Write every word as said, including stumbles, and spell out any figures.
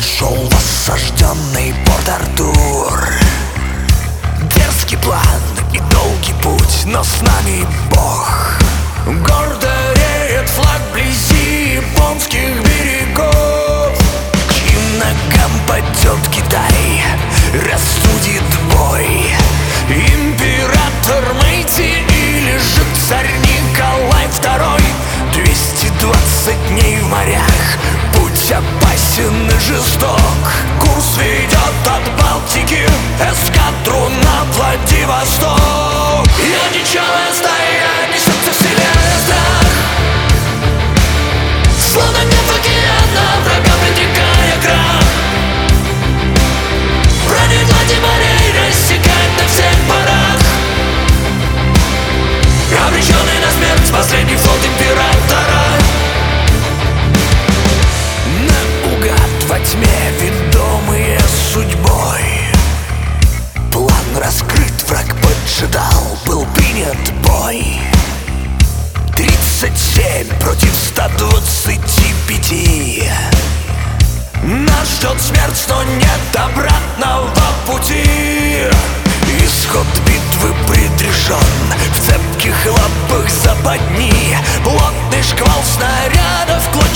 шел в осажденный Порт-Артур. Дерзкий план и долгий путь, но с нами Бог. Гордо реет флаг вблизи японских берегов. К чьим ногам падет Китай, рассудит бой. Император Мэйти или же царь Николай Второй. Двести двадцать дней в морях, путь опасен и жесток. Курс ведет от Балтики эскадру на Владивосток. И нечаянная стая несется в себе страх, словно нет океана, врага предрекая крах. Брони глади морей рассекает на всех парах. Обреченный на смерть последний флот императора. Наугад во тьме, ведомые судьбой, план раскрыт, враг поджидал, был принят бой. Тридцать семь против ста двадцати пяти. Нас ждет смерть, но нет обратного пути. Исход битвы предрешен, в цепких лапах западни. Плотный шквал снарядов клочья